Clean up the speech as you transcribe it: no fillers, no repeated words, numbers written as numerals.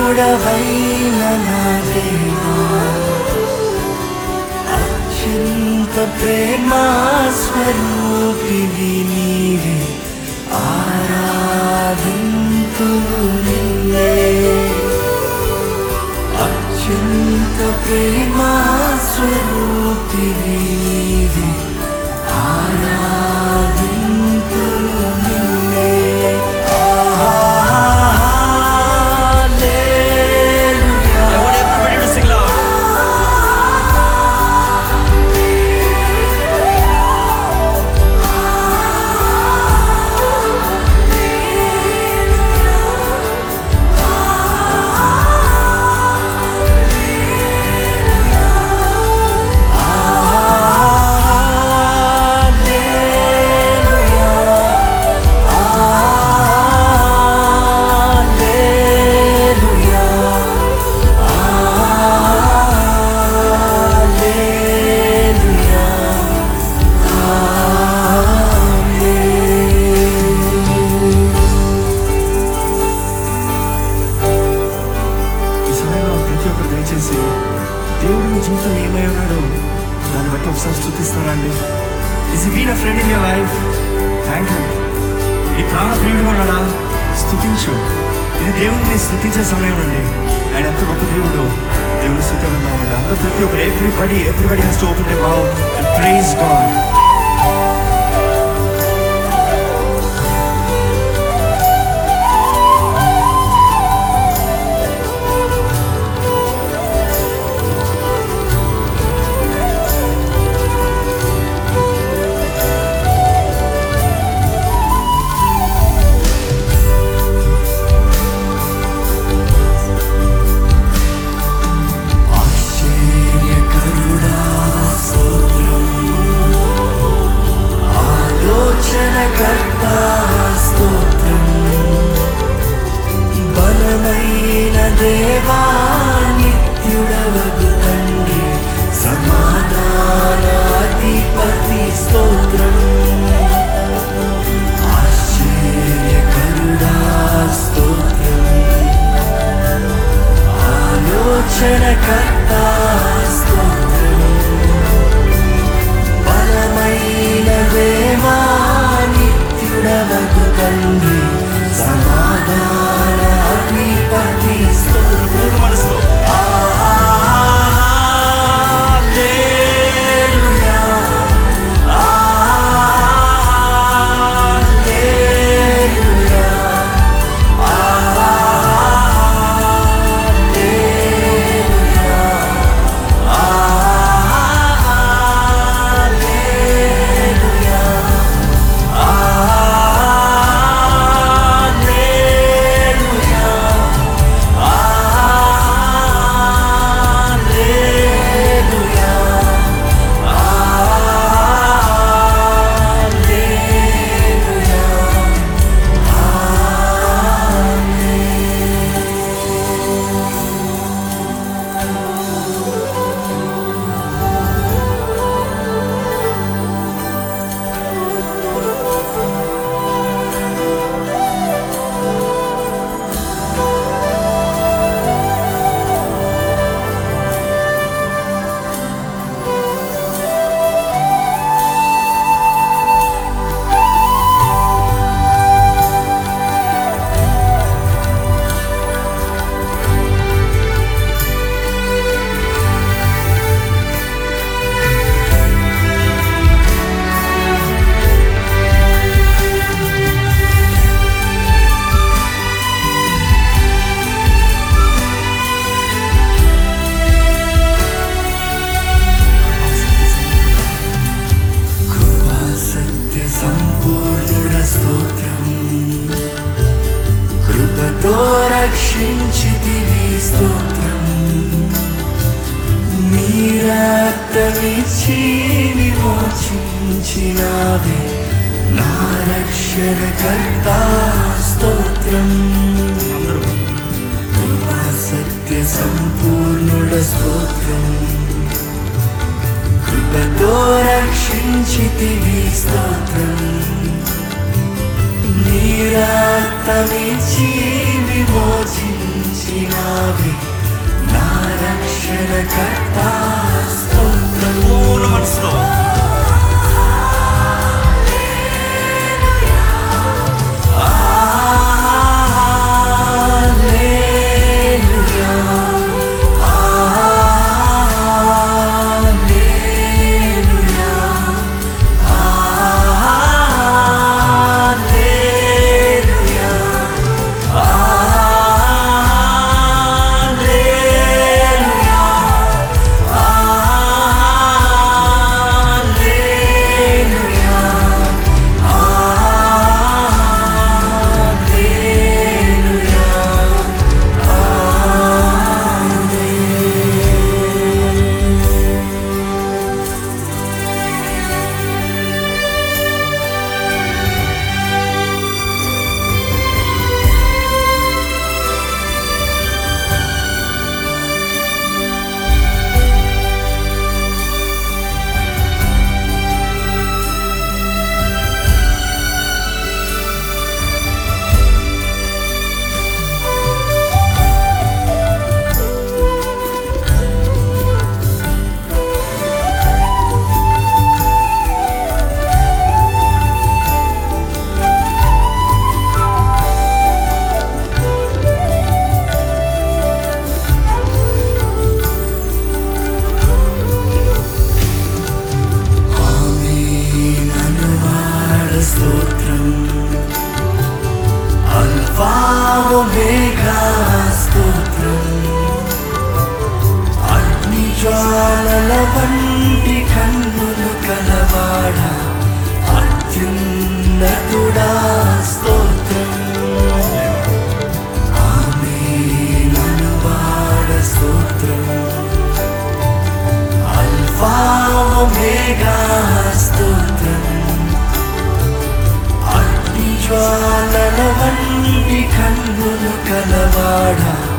ప్రియుడవైన నా దేవా, అత్యంత ప్రేమా స్వరూపివి నీవే, ఆరాధింతును నిన్నే. అత్యంత ప్రేమా స్వరూపివి నీవే, ఆరాధింతును నిన్నే. దయచేసి దేవుడు మీ జీవితంలో ఏమై ఉన్నాడో దాన్ని బట్టి ఒకసారి స్తుతిస్తానండి. Is been a friend in your life? Thank you. ఈ ప్రాణ ప్రియుడు ఉన్నాడా? స్తుతించు. ఇది దేవుడిని స్తుతించే సమయం అండి. ఆయన ఎంత గొప్ప దేవుడు. దేవుడు స్తుతి ఉన్నామండి. అంత ప్రతి ఒక్కరు everybody has to open their mouth and praise God. బలమైన దేవా, నిత్యుడవగు తండ్రి, సమాధానాధిపతి స్తోత్రం. ఆశ్చర్యకరుడా స్తోత్రం, ఆలోచనకర్త స్తోత్రం. బలమైన దేవా, నిత్యుడవగు తండ్రి, సమాధానాధిపతి స్తోత్రం. మనసులో కృపతో రక్షించితివి స్తోత్రం. నీ రక్తమిచ్చి విమోచించినావే నా రక్షణకర్త స్తోత్రం. కృపా సత్య సంపూర్ణుడ స్తోత్రం. కృపతో రక్షించితివి స్తోత్రం. నీ రక్తమిచ్చి విమోచించినావే కృపానిధానాది నా రక్షణకర్త స్తోత్రం. పూర్ణ మనసులో స్తోత్రం. అల్ఫా ఒమేగా స్తోత్రం. అగ్ని జ్వాలల వంటి కన్నులు కలవాడ అత్యున్నతుడా స్తోత్రం. ఆమేన్ అనువాడ స్తోత్రం. అల్ఫా ఒమేగా స్తోత్రం. జ్వాలల వంటి కన్నులు కలవాడా